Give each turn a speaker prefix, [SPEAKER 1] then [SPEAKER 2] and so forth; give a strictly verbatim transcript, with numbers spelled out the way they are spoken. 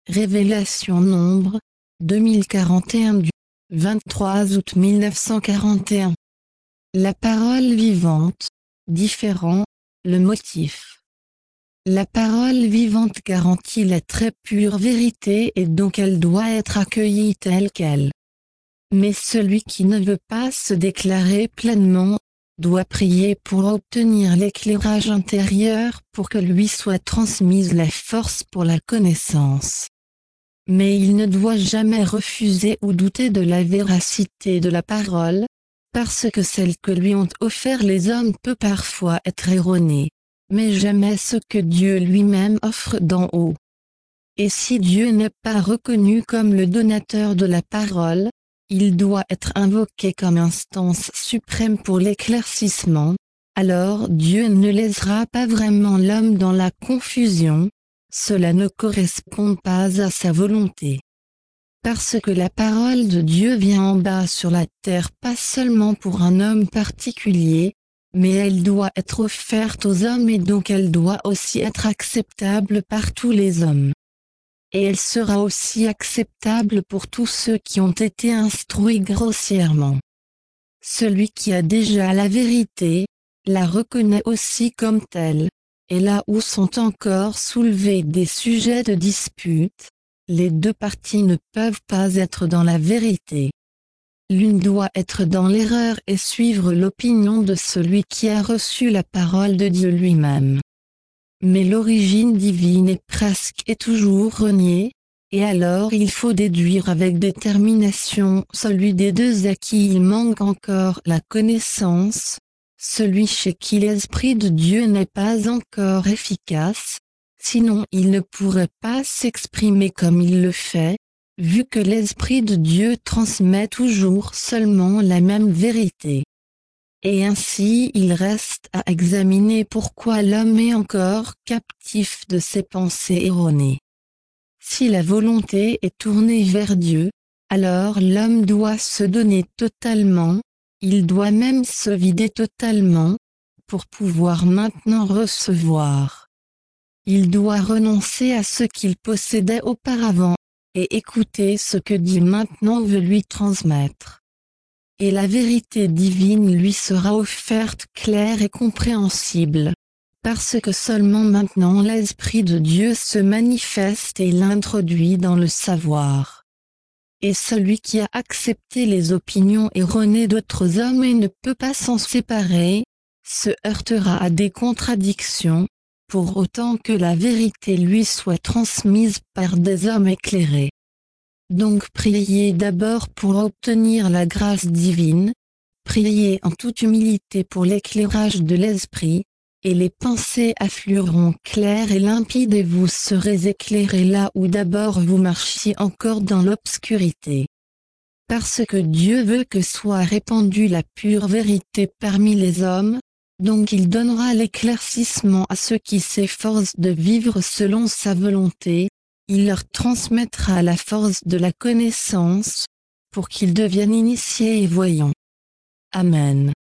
[SPEAKER 1] Révélation Nombre, deux mille quarante et un du vingt-trois août mille neuf cent quarante et un. La parole vivante, différent, le motif. La parole vivante garantit la très pure vérité et donc elle doit être accueillie telle qu'elle. Mais celui qui ne veut pas se déclarer pleinement, doit prier pour obtenir l'éclairage intérieur pour que lui soit transmise la force pour la connaissance. Mais il ne doit jamais refuser ou douter de la véracité de la parole, parce que celle que lui ont offert les hommes peut parfois être erronée, mais jamais ce que Dieu lui-même offre d'en haut. Et si Dieu n'est pas reconnu comme le donateur de la parole, il doit être invoqué comme instance suprême pour l'éclaircissement, alors Dieu ne laissera pas vraiment l'homme dans la confusion, cela ne correspond pas à sa volonté. Parce que la parole de Dieu vient en bas sur la terre pas seulement pour un homme particulier, mais elle doit être offerte aux hommes et donc elle doit aussi être acceptable par tous les hommes. Et elle sera aussi acceptable pour tous ceux qui ont été instruits grossièrement. Celui qui a déjà la vérité, la reconnaît aussi comme telle, et là où sont encore soulevés des sujets de dispute, les deux parties ne peuvent pas être dans la vérité. L'une doit être dans l'erreur et suivre l'opinion de celui qui a reçu la parole de Dieu lui-même. Mais l'origine divine est presque et toujours reniée, et alors il faut déduire avec détermination celui des deux à qui il manque encore la connaissance, celui chez qui l'Esprit de Dieu n'est pas encore efficace, sinon il ne pourrait pas s'exprimer comme il le fait, vu que l'Esprit de Dieu transmet toujours seulement la même vérité. Et ainsi il reste à examiner pourquoi l'homme est encore captif de ses pensées erronées. Si la volonté est tournée vers Dieu, alors l'homme doit se donner totalement, il doit même se vider totalement, pour pouvoir maintenant recevoir. Il doit renoncer à ce qu'il possédait auparavant, et écouter ce que Dieu maintenant veut lui transmettre. Et la vérité divine lui sera offerte claire et compréhensible, parce que seulement maintenant l'Esprit de Dieu se manifeste et l'introduit dans le savoir. Et celui qui a accepté les opinions erronées d'autres hommes et ne peut pas s'en séparer, se heurtera à des contradictions, pour autant que la vérité lui soit transmise par des hommes éclairés. Donc priez d'abord pour obtenir la grâce divine, priez en toute humilité pour l'éclairage de l'esprit, et les pensées afflueront claires et limpides et vous serez éclairés là où d'abord vous marchiez encore dans l'obscurité. Parce que Dieu veut que soit répandue la pure vérité parmi les hommes, donc il donnera l'éclaircissement à ceux qui s'efforcent de vivre selon sa volonté. Il leur transmettra la force de la connaissance, pour qu'ils deviennent initiés et voyants. Amen.